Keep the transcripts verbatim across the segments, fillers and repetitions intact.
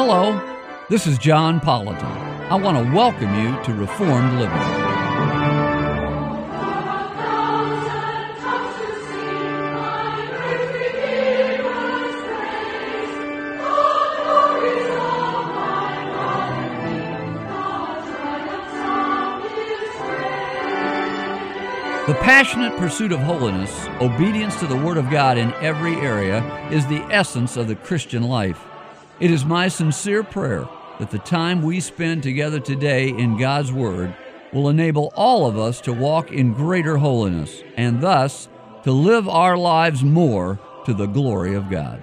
Hello, this is John Politan. I want to welcome you to Reformed Living. The passionate pursuit of holiness, obedience to the Word of God in every area, is the essence of the Christian life. It is my sincere prayer that the time we spend together today in God's Word will enable all of us to walk in greater holiness and thus to live our lives more to the glory of God.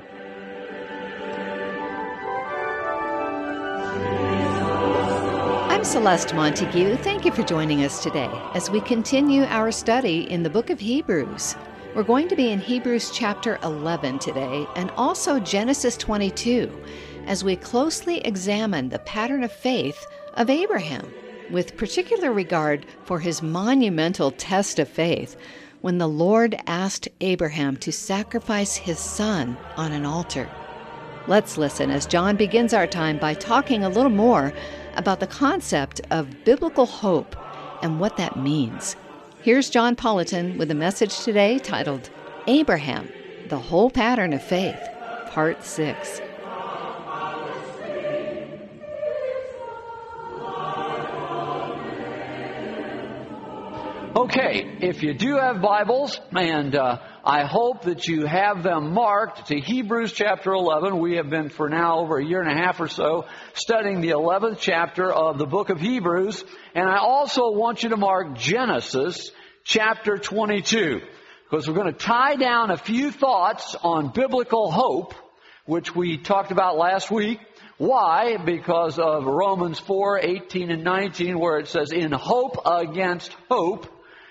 I'm Celeste Montague. Thank you for joining us today as we continue our study in the book of Hebrews. We're going to be in Hebrews chapter eleven today and also Genesis twenty-two as we closely examine the pattern of faith of Abraham with particular regard for his monumental test of faith when the Lord asked Abraham to sacrifice his son on an altar. Let's listen as John begins our time by talking a little more about the concept of biblical hope and what that means. Here's John Politan with a message today titled, Abraham, the Whole Pattern of Faith, Part six. Okay, if you do have Bibles, and uh, I hope that you have them marked to Hebrews chapter eleven. We have been for now over a year and a half or so studying the eleventh chapter of the book of Hebrews. And I also want you to mark Genesis chapter twenty-two, because we're going to tie down a few thoughts on biblical hope, which we talked about last week. Why? Because of Romans four, eighteen and nineteen, where it says, in hope against hope,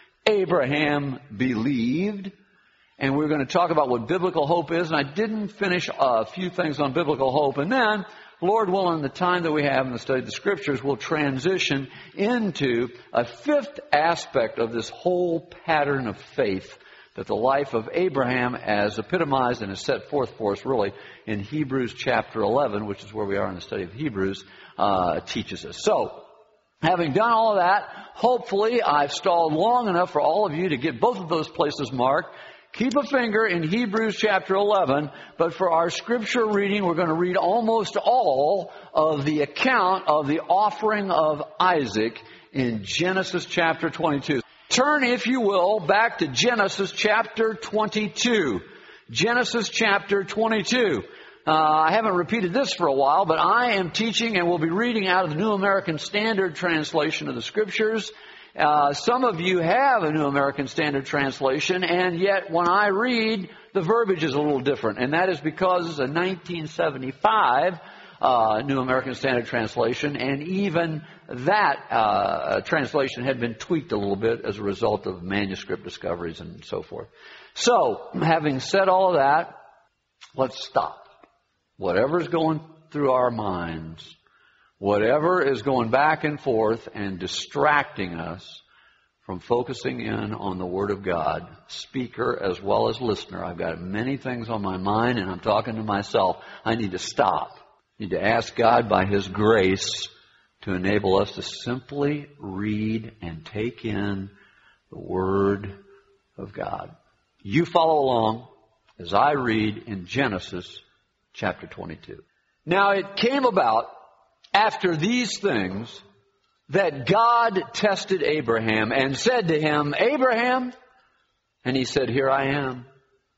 Abraham believed. And we're going to talk about what biblical hope is. And I didn't finish a few things on biblical hope. And then, Lord willing, the time that we have in the study of the Scriptures will transition into a fifth aspect of this whole pattern of faith that the life of Abraham, as epitomized and is set forth for us really in Hebrews chapter eleven, which is where we are in the study of Hebrews, uh, teaches us. So, having done all of that, hopefully I've stalled long enough for all of you to get both of those places marked. Keep a finger in Hebrews chapter eleven, but for our scripture reading, we're going to read almost all of the account of the offering of Isaac in Genesis chapter twenty-two. Turn, if you will, back to Genesis chapter twenty-two. Genesis chapter twenty-two. Uh, I haven't repeated this for a while, but I am teaching and will be reading out of the New American Standard Translation of the Scriptures. Uh, some of you have a New American Standard Translation, and yet when I read, the verbiage is a little different. And that is because it's a nineteen seventy-five uh, New American Standard Translation, and even that uh, translation had been tweaked a little bit as a result of manuscript discoveries and so forth. So, having said all of that, let's stop. Whatever's going through our minds, whatever is going back and forth and distracting us from focusing in on the Word of God, speaker as well as listener. I've got many things on my mind and I'm talking to myself. I need to stop. I need to ask God by His grace to enable us to simply read and take in the Word of God. You follow along as I read in Genesis chapter twenty-two. Now it came about after these things that God tested Abraham and said to him, Abraham, and he said, here I am.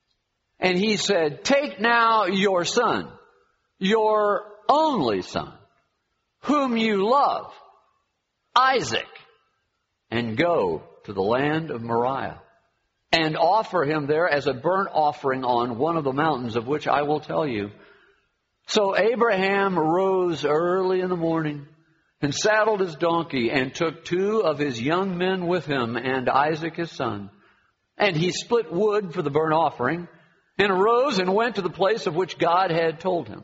And he said, take now your son, your only son, whom you love, Isaac, and go to the land of Moriah, and offer him there as a burnt offering on one of the mountains of which I will tell you. So Abraham arose early in the morning and saddled his donkey and took two of his young men with him and Isaac his son. And he split wood for the burnt offering and arose and went to the place of which God had told him.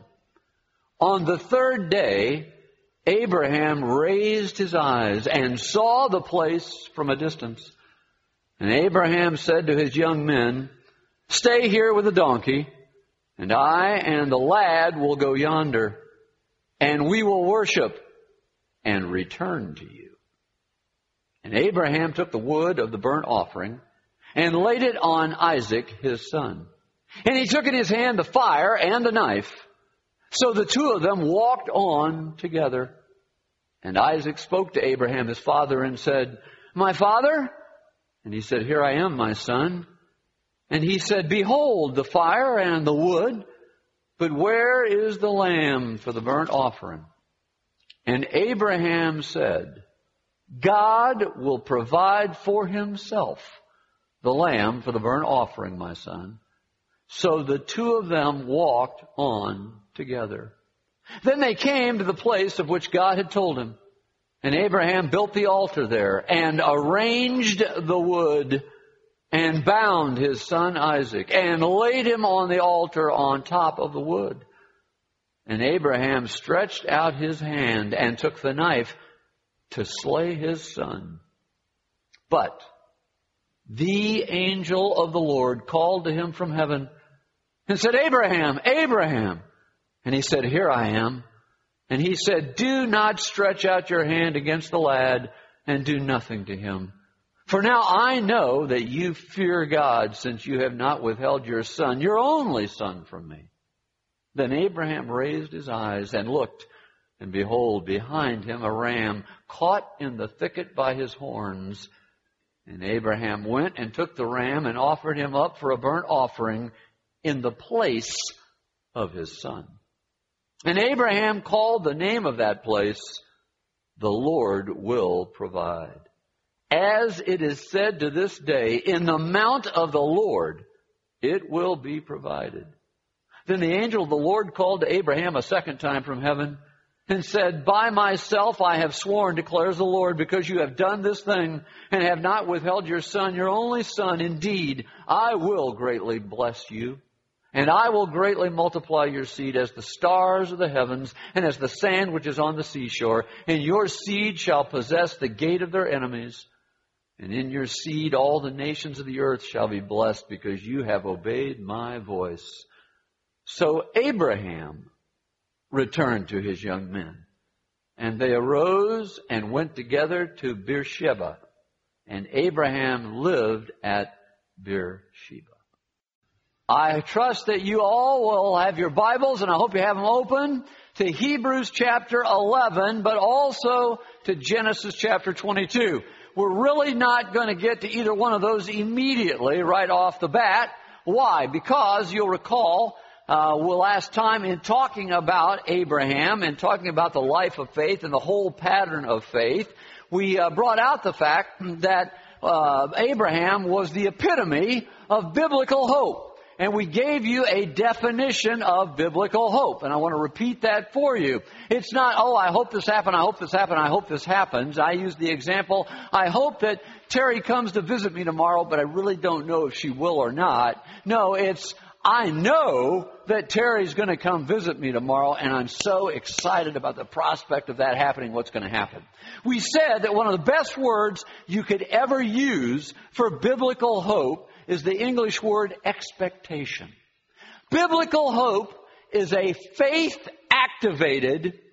On the third day, Abraham raised his eyes and saw the place from a distance. And Abraham said to his young men, stay here with the donkey, and I and the lad will go yonder. and we will worship and return to you." And Abraham took the wood of the burnt offering and laid it on Isaac, his son. And he took in his hand the fire and the knife. So the two of them walked on together. And Isaac spoke to Abraham, his father, and said, "My father?" And he said, "Here I am, my son." And he said, "Behold the fire and the wood, but where is the lamb for the burnt offering?" And Abraham said, "God will provide for himself the lamb for the burnt offering, my son." So the two of them walked on together. Then they came to the place of which God had told him. And Abraham built the altar there and arranged the wood and bound his son Isaac and laid him on the altar on top of the wood. And Abraham stretched out his hand and took the knife to slay his son. But the angel of the Lord called to him from heaven and said, "Abraham, Abraham." And he said, "Here I am." And he said, "Do not stretch out your hand against the lad and do nothing to him. For now I know that you fear God, since you have not withheld your son, your only son, from me." Then Abraham raised his eyes and looked, and behold, behind him a ram caught in the thicket by his horns. And Abraham went and took the ram and offered him up for a burnt offering in the place of his son. And Abraham called the name of that place, "The Lord will provide." As it is said to this day, "In the mount of the Lord it will be provided." Then the angel of the Lord called to Abraham a second time from heaven and said, "By myself I have sworn, declares the Lord, because you have done this thing and have not withheld your son, your only son. Indeed, I will greatly bless you, and I will greatly multiply your seed as the stars of the heavens and as the sand which is on the seashore. And your seed shall possess the gate of their enemies. And in your seed all the nations of the earth shall be blessed, because you have obeyed my voice." So Abraham returned to his young men, and they arose and went together to Beersheba, and Abraham lived at Beersheba. I trust that you all will have your Bibles, and I hope you have them open to Hebrews chapter eleven, but also to Genesis chapter twenty-two. We're really not going to get to either one of those immediately right off the bat. Why? Because you'll recall, Uh, well, last time in talking about Abraham and talking about the life of faith and the whole pattern of faith, we uh, brought out the fact that uh, Abraham was the epitome of biblical hope. And we gave you a definition of biblical hope. And I want to repeat that for you. It's not, "Oh, I hope this happened, I hope this happened, I hope this happens." I use the example, "I hope that Terry comes to visit me tomorrow, but I really don't know if she will or not." No, it's, "I know that Terry's going to come visit me tomorrow, and I'm so excited about the prospect of that happening, what's going to happen." We said that one of the best words you could ever use for biblical hope is the English word expectation. Biblical hope is a faith-activated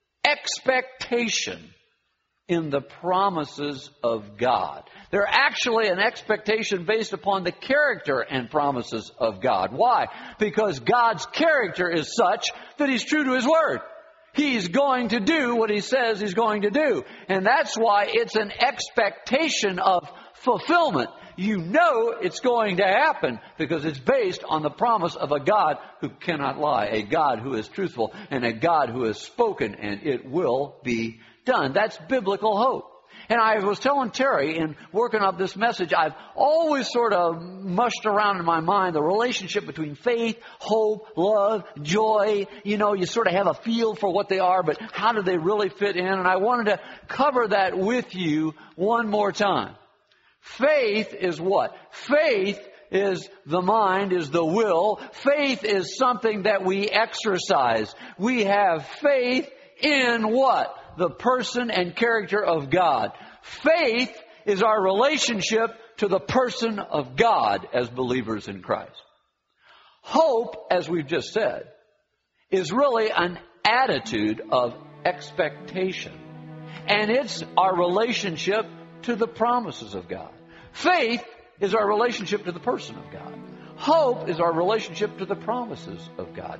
expectation in the promises of God. They're actually an expectation based upon the character and promises of God. Why? Because God's character is such that He's true to His word. He's going to do what He says He's going to do. And that's why it's an expectation of fulfillment. You know it's going to happen because it's based on the promise of a God who cannot lie, a God who is truthful, and a God who has spoken, and it will be done. That's biblical hope. And I was telling Terry in working up this message, I've always sort of mushed around in my mind the relationship between faith, hope, love, joy. You know, you sort of have a feel for what they are, but how do they really fit in? And I wanted to cover that with you one more time. Faith is what? Faith is the mind, is the will. Faith is something that we exercise. We have faith in what? The person and character of God. Faith is our relationship to the person of God as believers in Christ. Hope, as we've just said, is really an attitude of expectation. And it's our relationship to the promises of God. Faith is our relationship to the person of God. Hope is our relationship to the promises of God.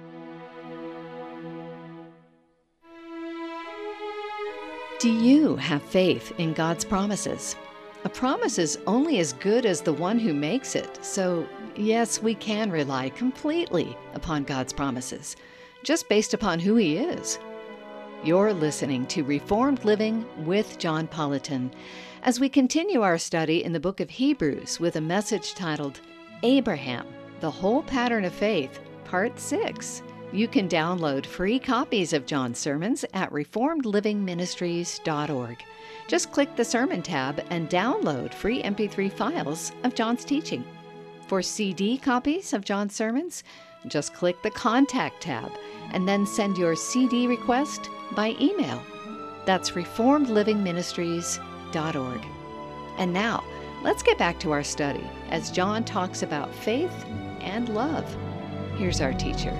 Do you have faith in God's promises? A promise is only as good as the one who makes it. So, yes, we can rely completely upon God's promises, just based upon who He is. You're listening to Reformed Living with John Politan as we continue our study in the book of Hebrews with a message titled Abraham, the Whole Pattern of Faith, Part six. You can download free copies of John's sermons at reformed living ministries dot org. Just click the Sermon tab and download free M P three files of John's teaching. For C D copies of John's sermons, just click the Contact tab and then send your C D request by email. That's reformed living ministries dot org. And now, let's get back to our study as John talks about faith and love. Here's our teacher.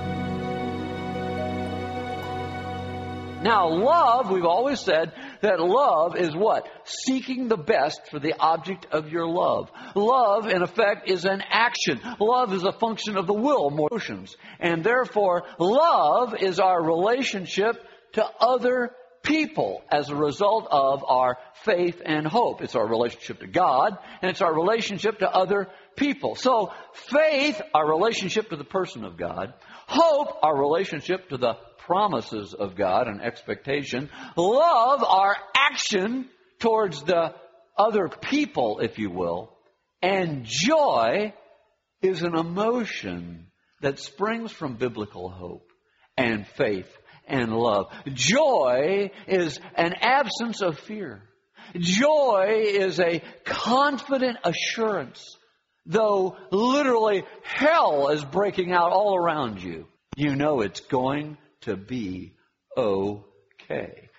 Now, love, we've always said that love is what? Seeking the best for the object of your love. Love, in effect, is an action. Love is a function of the will, more emotions. And therefore, love is our relationship to other people as a result of our faith and hope. It's our relationship to God, and it's our relationship to other people. So, faith, our relationship to the person of God. Hope, our relationship to the promises of God and expectation. Love, our action towards the other people, if you will. And joy is an emotion that springs from biblical hope and faith and love. Joy is an absence of fear. Joy is a confident assurance, though literally hell is breaking out all around you. You know it's going to be okay.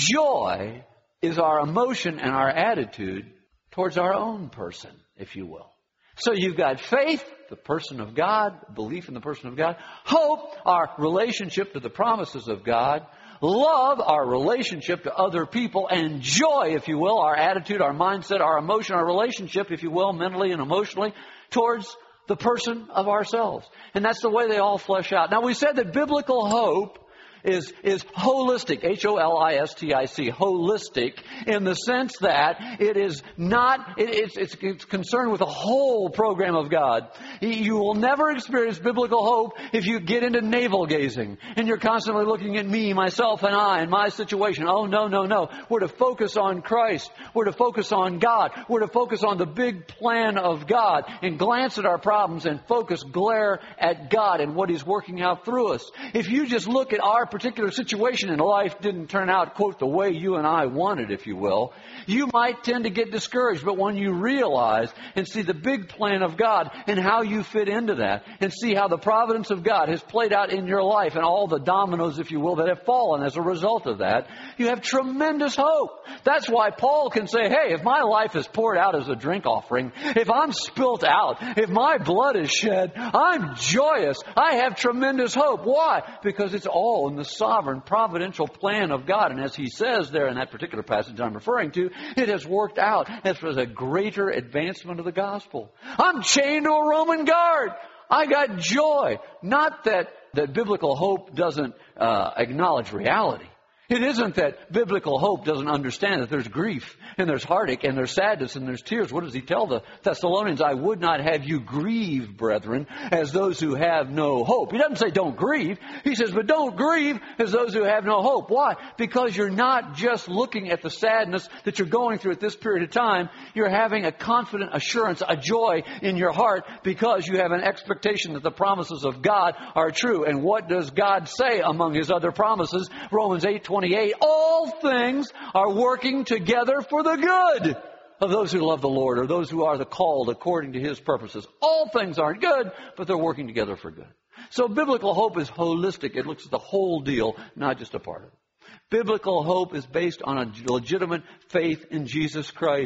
Joy is our emotion and our attitude towards our own person, if you will. So you've got faith, the person of God, belief in the person of God. Hope, our relationship to the promises of God. Love, our relationship to other people. And joy, if you will, our attitude, our mindset, our emotion, our relationship, if you will, mentally and emotionally, towards the person of ourselves. And that's the way they all flesh out. Now, we said that biblical hope is is holistic, H O L I S T I C, holistic, in the sense that it is not, it, it's, it's, it's concerned with the whole program of God. You will never experience biblical hope if you get into navel gazing and you're constantly looking at me, myself, and I, and my situation. Oh, no, no, no. We're to focus on Christ. We're to focus on God. We're to focus on the big plan of God and glance at our problems and focus, glare at God and what He's working out through us. If you just look at our particular situation in life didn't turn out, quote, the way you and I wanted, if you will, you might tend to get discouraged. But when you realize and see the big plan of God and how you fit into that and see how the providence of God has played out in your life and all the dominoes, if you will, that have fallen as a result of that, you have tremendous hope. That's why Paul can say, hey, if my life is poured out as a drink offering, if I'm spilt out, if my blood is shed, I'm joyous. I have tremendous hope. Why? Because it's all in the sovereign, providential plan of God. And as he says there in that particular passage I'm referring to, it has worked out as a greater advancement of the gospel. I'm chained to a Roman guard. I got joy. Not that, that biblical hope doesn't uh, acknowledge reality. It isn't that biblical hope doesn't understand that there's grief and there's heartache and there's sadness and there's tears. What does he tell the Thessalonians? I would not have you grieve, brethren, as those who have no hope. He doesn't say don't grieve. He says, but don't grieve as those who have no hope. Why? Because you're not just looking at the sadness that you're going through at this period of time. You're having a confident assurance, a joy in your heart because you have an expectation that the promises of God are true. And what does God say among His other promises? Romans eight twenty-eight, all things are working together for the good of those who love the Lord, or those who are the called according to His purposes. All things aren't good, but they're working together for good. So biblical hope is holistic. It looks at the whole deal, not just a part of it. Biblical hope is based on a legitimate faith in Jesus Christ.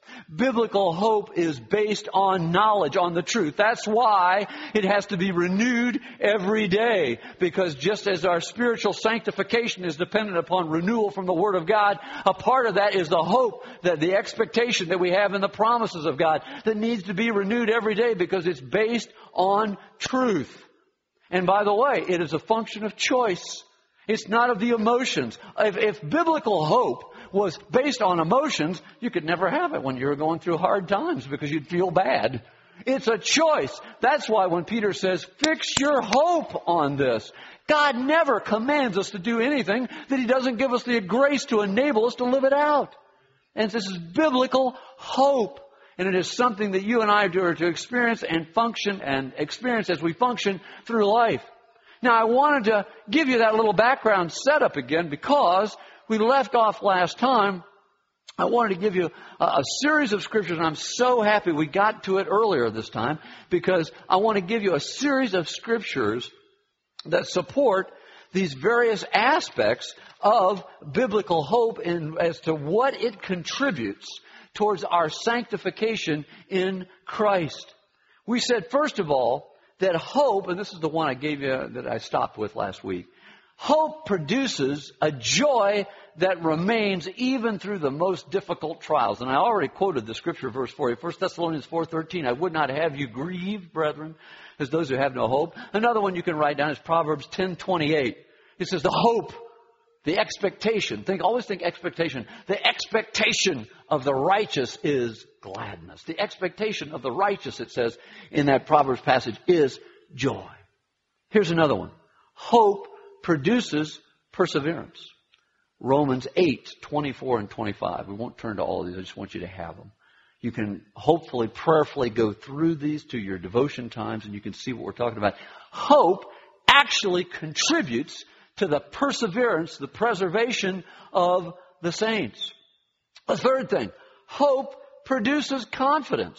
Biblical hope is based on knowledge, on the truth. That's why it has to be renewed every day. Because just as our spiritual sanctification is dependent upon renewal from the Word of God, a part of that is the hope, that the expectation that we have in the promises of God that needs to be renewed every day because it's based on truth. And by the way, it is a function of choice. It's not of the emotions. If, if biblical hope was based on emotions, you could never have it when you were going through hard times because you'd feel bad. It's a choice. That's why when Peter says, fix your hope on this. God never commands us to do anything that He doesn't give us the grace to enable us to live it out. And this is biblical hope. And it is something that you and I are to experience and function and experience as we function through life. Now, I wanted to give you that little background setup again because we left off last time. I wanted to give you a, a series of scriptures, and I'm so happy we got to it earlier this time because I want to give you a series of scriptures that support these various aspects of biblical hope and as to what it contributes towards our sanctification in Christ. We said, first of all, that hope, and this is the one I gave you that I stopped with last week, hope produces a joy that remains even through the most difficult trials. And I already quoted the scripture verse for you, First Thessalonians four thirteen, I would not have you grieve, brethren, as those who have no hope. Another one you can write down is Proverbs ten twenty-eight. It says the hope, the expectation, think, always think expectation. The expectation of the righteous is gladness. The expectation of the righteous, it says in that Proverbs passage, is joy. Here's another one. Hope produces perseverance. Romans eight, twenty-four and twenty-five. We won't turn to all of these. I just want you to have them. You can hopefully, prayerfully go through these to your devotion times and you can see what we're talking about. Hope actually contributes to the perseverance, the preservation of the saints. A third thing, hope produces confidence.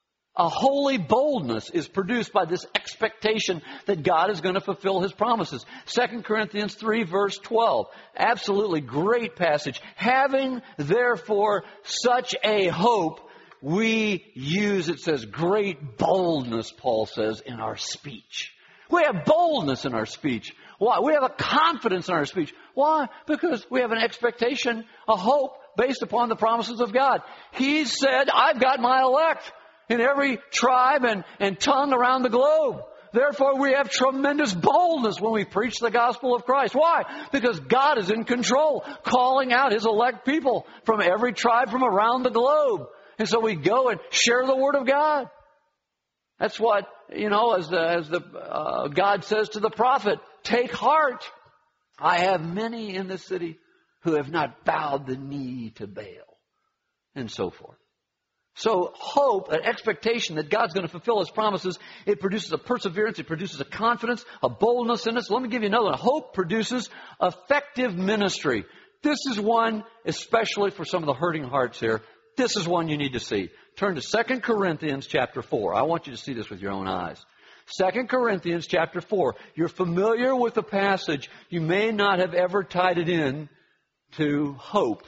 A holy boldness is produced by this expectation that God is going to fulfill His promises. Second Corinthians three, verse twelve. Absolutely great passage. Having, therefore, such a hope, we use, it says, great boldness, Paul says, in our speech. We have boldness in our speech. Why? We have a confidence in our speech. Why? Because we have an expectation, a hope based upon the promises of God. He said, I've got my elect in every tribe and, and tongue around the globe. Therefore, we have tremendous boldness when we preach the gospel of Christ. Why? Because God is in control, calling out His elect people from every tribe from around the globe. And so we go and share the Word of God. That's what, you know, as the, as the uh, God says to the prophet, take heart. I have many in this city who have not bowed the knee to Baal. And so forth. So hope, an expectation that God's going to fulfill His promises, it produces a perseverance, it produces a confidence, a boldness in us. Let me give you another one. Hope produces effective ministry. This is one, especially for some of the hurting hearts here, this is one you need to see. Turn to Second Corinthians chapter four. I want you to see this with your own eyes. Second Corinthians chapter four. You're familiar with the passage. You may not have ever tied it in to hope.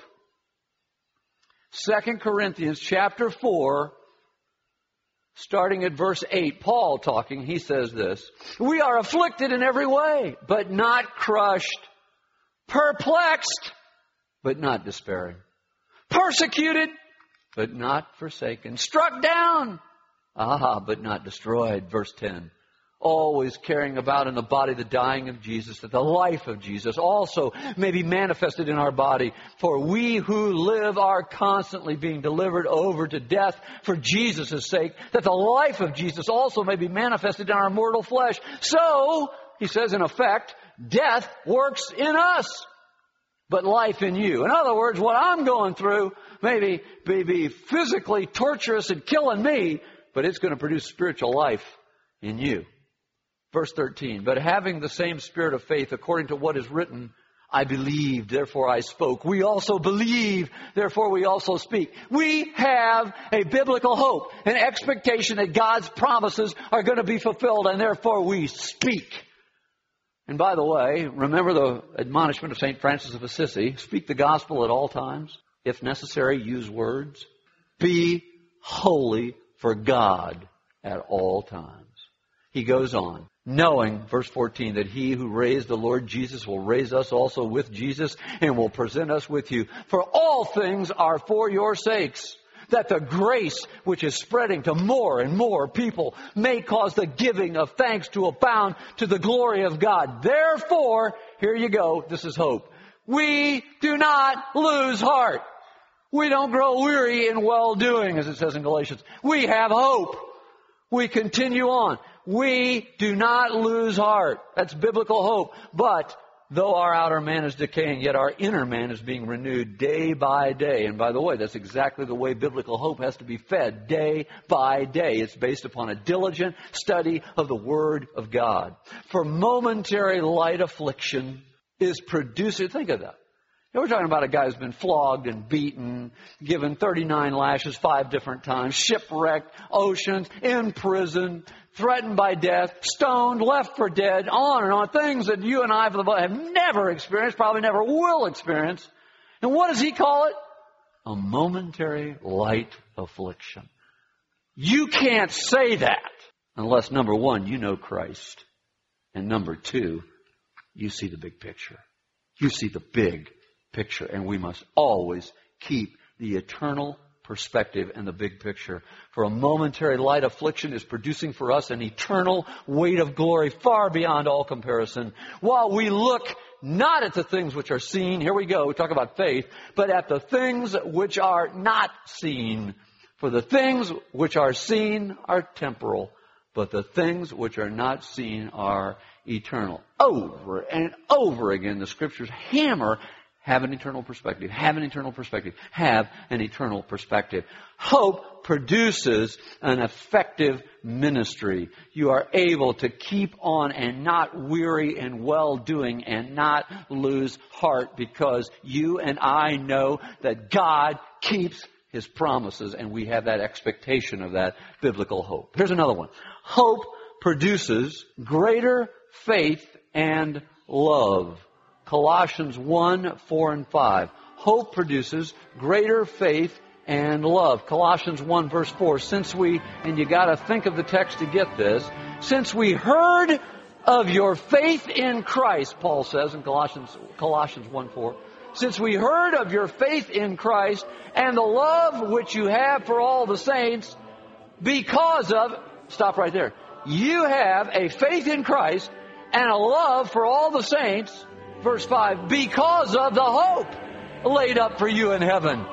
Second Corinthians chapter four, starting at verse eight, Paul talking, he says this, we are afflicted in every way, but not crushed, perplexed, but not despairing, persecuted, but not forsaken, struck down, ah, but not destroyed. Verse ten, always carrying about in the body the dying of Jesus, that the life of Jesus also may be manifested in our body. For we who live are constantly being delivered over to death for Jesus' sake, that the life of Jesus also may be manifested in our mortal flesh. So, he says in effect, death works in us, but life in you. In other words, what I'm going through may be, may be physically torturous and killing me, but it's going to produce spiritual life in you. Verse thirteen, but having the same spirit of faith, according to what is written, I believed, therefore I spoke. We also believe, therefore we also speak. We have a biblical hope, an expectation that God's promises are going to be fulfilled, and therefore we speak. And by the way, remember the admonishment of Saint Francis of Assisi, speak the gospel at all times. If necessary, use words. Be holy for God at all times. He goes on, knowing, verse fourteen, that He who raised the Lord Jesus will raise us also with Jesus and will present us with you. For all things are for your sakes, that the grace which is spreading to more and more people may cause the giving of thanks to abound to the glory of God. Therefore, here you go, this is hope. We do not lose heart. We don't grow weary in well-doing, as it says in Galatians. We have hope. We continue on. We do not lose heart. That's biblical hope. But though our outer man is decaying, yet our inner man is being renewed day by day. And by the way, that's exactly the way biblical hope has to be fed, day by day. It's based upon a diligent study of the Word of God. For momentary light affliction is producing, think of that. You know, we're talking about a guy who's been flogged and beaten, given thirty-nine lashes five different times, shipwrecked, oceans, in prison, threatened by death, stoned, left for dead, on and on. Things that you and I have never experienced, probably never will experience. And what does he call it? A momentary light affliction. You can't say that unless, number one, you know Christ. And number two, you see the big picture. You see the big picture. And we must always keep the eternal perspective and the big picture. For a momentary light affliction is producing for us an eternal weight of glory far beyond all comparison. While we look not at the things which are seen, here we go, we talk about faith, but at the things which are not seen. For the things which are seen are temporal, but the things which are not seen are eternal. Over and over again, the Scriptures hammer, have an eternal perspective, have an eternal perspective, have an eternal perspective. Hope produces an effective ministry. You are able to keep on and not weary in well-doing and not lose heart, because you and I know that God keeps His promises, and we have that expectation of that biblical hope. Here's another one. Hope produces greater faith and love. Colossians one, four, and five. Hope produces greater faith and love. Colossians one, verse four. Since we, and you got to think of the text to get this, since we heard of your faith in Christ, Paul says in Colossians, Colossians one, four. Since we heard of your faith in Christ and the love which you have for all the saints, because of, stop right there. You have a faith in Christ and a love for all the saints, verse five, because of the hope laid up for you in heaven.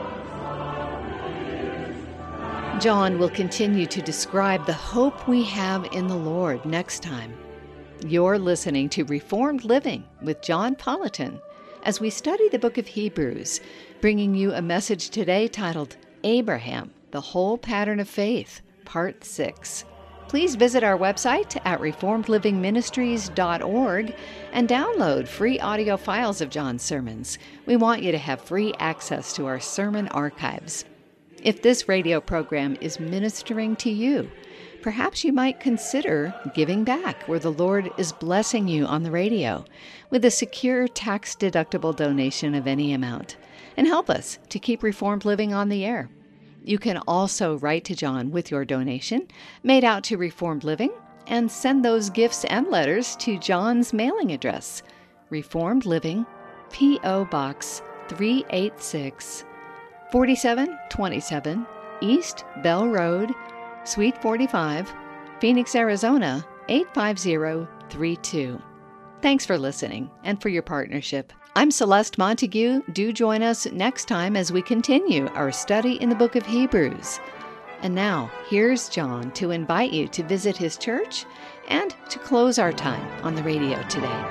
John will continue to describe the hope we have in the Lord next time. You're listening to Reformed Living with John Politan as we study the book of Hebrews, bringing you a message today titled Abraham, the Whole Pattern of Faith, Part six. Please visit our website at reformed living ministries dot org and download free audio files of John's sermons. We want you to have free access to our sermon archives. If this radio program is ministering to you, perhaps you might consider giving back where the Lord is blessing you on the radio with a secure tax-deductible donation of any amount, and help us to keep Reformed Living on the air. You can also write to John with your donation, made out to Reformed Living, and send those gifts and letters to John's mailing address, Reformed Living, P O. Box three eighty-six, forty-seven twenty-seven, East Bell Road, Suite forty-five, Phoenix, Arizona, eight five zero three two. Thanks for listening and for your partnership. I'm Celeste Montague. Do join us next time as we continue our study in the book of Hebrews. And now, here's John to invite you to visit his church and to close our time on the radio today.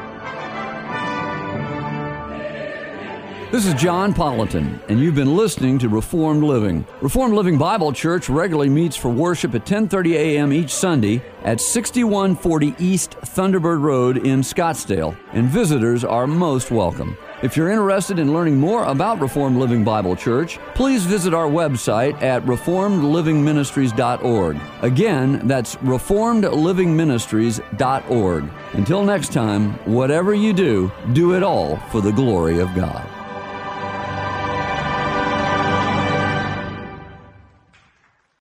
This is John Politan, and you've been listening to Reformed Living. Reformed Living Bible Church regularly meets for worship at ten thirty a.m. each Sunday at sixty-one forty East Thunderbird Road in Scottsdale, and visitors are most welcome. If you're interested in learning more about Reformed Living Bible Church, please visit our website at reformed living ministries dot org. Again, that's reformed living ministries dot org. Until next time, whatever you do, do it all for the glory of God.